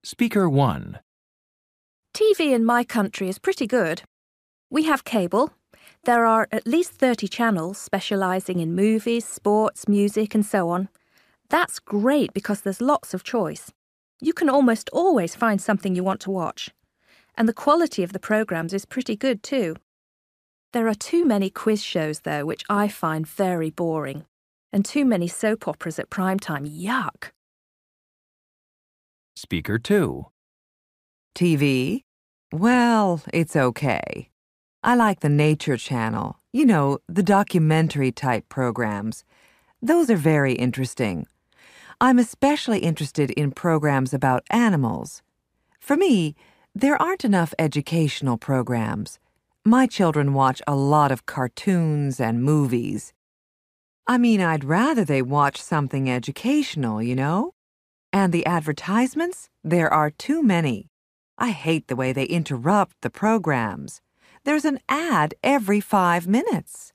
Speaker 1. TV in my country is pretty good. We have cable. There are at least 30 channels specialising in movies, sports, music and so on. That's great because there's lots of choice. You can almost always find something you want to watch. And the quality of the programmes is pretty good too. There are too many quiz shows though, which I find very boring. And too many soap operas at prime time. Yuck! Speaker 2. TV? Well, it's okay. I like the Nature Channel. You know, the documentary-type programs. Those are very interesting. I'm especially interested in programs about animals. For me, there aren't enough educational programs. My children watch a lot of cartoons and movies. I mean, I'd rather they watch something educational, you know? And the advertisements? There are too many. I hate the way they interrupt the programs. There's an ad every 5 minutes.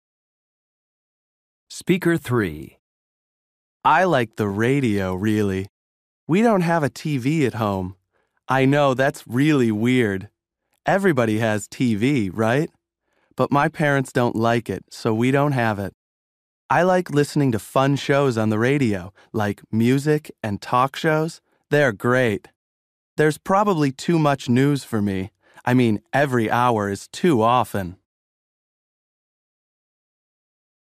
Speaker 3. I like the radio, really. We don't have a TV at home. I know that's really weird. Everybody has TV, right? But my parents don't like it, so we don't have it. I like listening to fun shows on the radio, like music and talk shows. They're great. There's probably too much news for me. I mean, every hour is too often.